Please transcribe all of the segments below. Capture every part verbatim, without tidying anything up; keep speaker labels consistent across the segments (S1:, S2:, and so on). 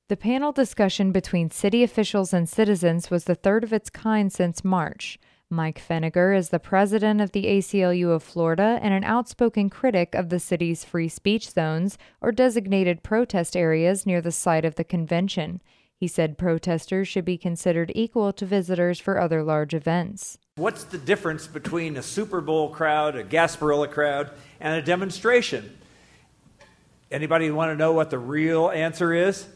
S1: The panel discussion between city officials and citizens was the third of its kind since March. Mike Feniger is the president of the A C L U of Florida and an outspoken critic of the city's free speech zones or designated protest areas near the site of the convention. He said protesters should be considered equal to visitors for other large events.
S2: What's the difference between a Super Bowl crowd, a Gasparilla crowd, and a demonstration? Anybody want to know what the real answer is?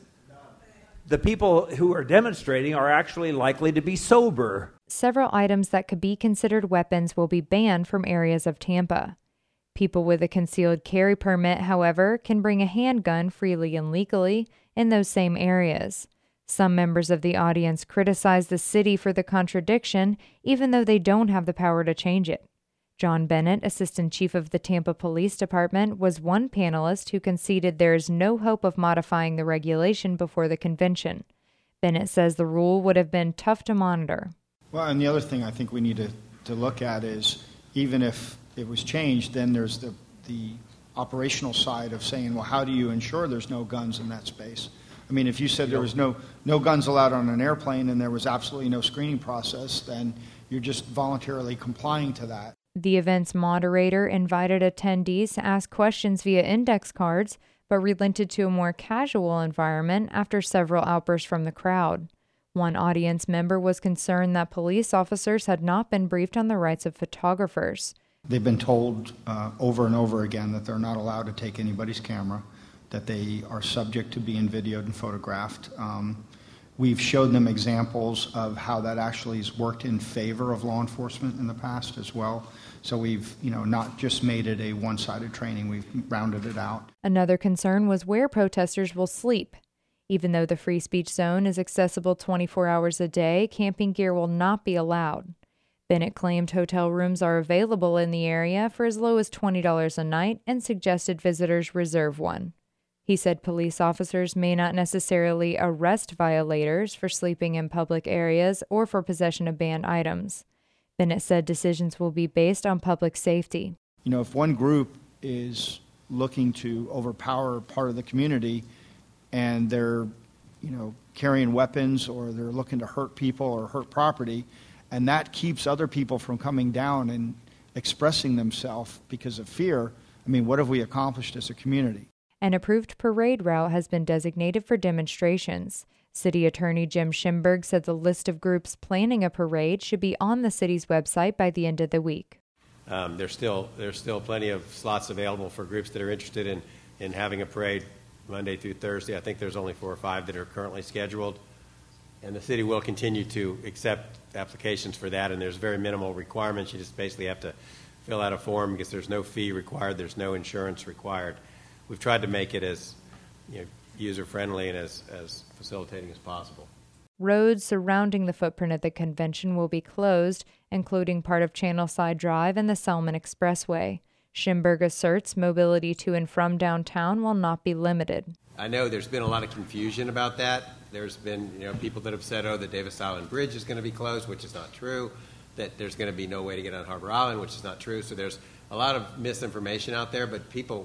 S2: The people who are demonstrating are actually likely to be sober.
S1: Several items that could be considered weapons will be banned from areas of Tampa. People with a concealed carry permit, however, can bring a handgun freely and legally in those same areas. Some members of the audience criticized the city for the contradiction, even though they don't have the power to change it. John Bennett, assistant chief of the Tampa Police Department, was one panelist who conceded there is no hope of modifying the regulation before the convention. Bennett says the rule would have been tough to monitor.
S3: Well, and the other thing I think we need to, to look at is even if it was changed, then there's the, the operational side of saying, well, how do you ensure there's no guns in that space? I mean, if you said there was no, no guns allowed on an airplane and there was absolutely no screening process, then you're just voluntarily complying to that.
S1: The event's moderator invited attendees to ask questions via index cards, but relented to a more casual environment after several outbursts from the crowd. One audience member was concerned that police officers had not been briefed on the rights of photographers.
S3: They've been told uh, over and over again that they're not allowed to take anybody's camera, that they are subject to being videoed and photographed. Um, we've showed them examples of how that actually has worked in favor of law enforcement in the past as well. So we've, you know, not just made it a one-sided training, we've rounded it out.
S1: Another concern was where protesters will sleep. Even though the free speech zone is accessible twenty-four hours a day, camping gear will not be allowed. Bennett claimed hotel rooms are available in the area for as low as twenty dollars a night and suggested visitors reserve one. He said police officers may not necessarily arrest violators for sleeping in public areas or for possession of banned items. Bennett said decisions will be based on public safety.
S3: You know, if one group is looking to overpower part of the community and they're, you know, carrying weapons or they're looking to hurt people or hurt property, and that keeps other people from coming down and expressing themselves because of fear, I mean, what have we accomplished as a community?
S1: An approved parade route has been designated for demonstrations. City Attorney Jim Schimberg said the list of groups planning a parade should be on the city's website by the end of the week.
S4: Um, there's still there's still plenty of slots available for groups that are interested in, in having a parade Monday through Thursday. I think there's only four or five that are currently scheduled. And the city will continue to accept applications for that, and there's very minimal requirements. You just basically have to fill out a form because there's no fee required, there's no insurance required. We've tried to make it as, you know, user-friendly and as, as facilitating as possible.
S1: Roads surrounding the footprint of the convention will be closed, including part of Channelside Drive and the Selman Expressway. Schimberg asserts mobility to and from downtown will not be limited.
S4: I know there's been a lot of confusion about that. There's been, you know, people that have said, oh, the Davis Island Bridge is going to be closed, which is not true, that there's going to be no way to get on Harbor Island, which is not true. So there's a lot of misinformation out there, but people,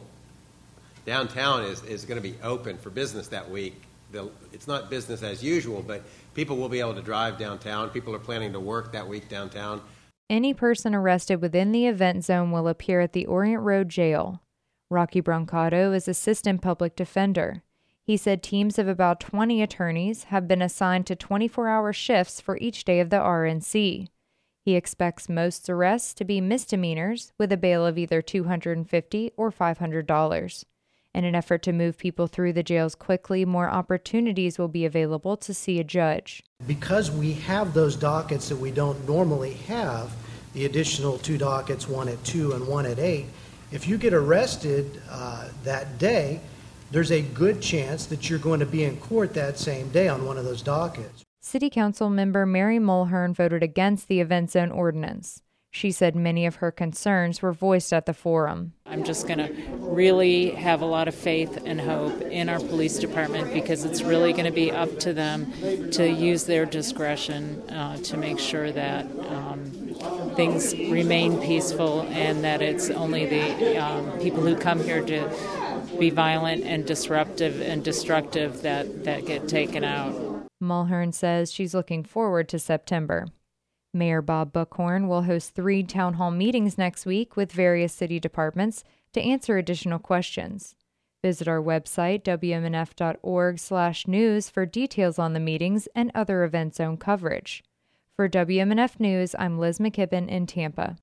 S4: downtown is, is going to be open for business that week. They'll, it's not business as usual, but people will be able to drive downtown. People are planning to work that week downtown.
S1: Any person arrested within the event zone will appear at the Orient Road Jail. Rocky Brancato is assistant public defender. He said teams of about twenty attorneys have been assigned to twenty-four hour shifts for each day of the R N C. He expects most arrests to be misdemeanors with a bail of either two hundred fifty dollars or five hundred dollars. In an effort to move people through the jails quickly, more opportunities will be available to see a judge.
S5: Because we have those dockets that we don't normally have, the additional two dockets, one at two and one at eight, if you get arrested uh, that day, there's a good chance that you're going to be in court that same day on one of those dockets.
S1: City Council member Mary Mulhern voted against the event zone ordinance. She said many of her concerns were voiced at the forum.
S6: I'm just going to really have a lot of faith and hope in our police department because it's really going to be up to them to use their discretion uh, to make sure that um, things remain peaceful and that it's only the um, people who come here to be violent and disruptive and destructive that, that get taken out.
S1: Mulhern says she's looking forward to September. Mayor Bob Buckhorn will host three town hall meetings next week with various city departments to answer additional questions. Visit our website, W M N F dot org slash news, for details on the meetings and other event zone coverage. For W M N F News, I'm Liz McKibben in Tampa.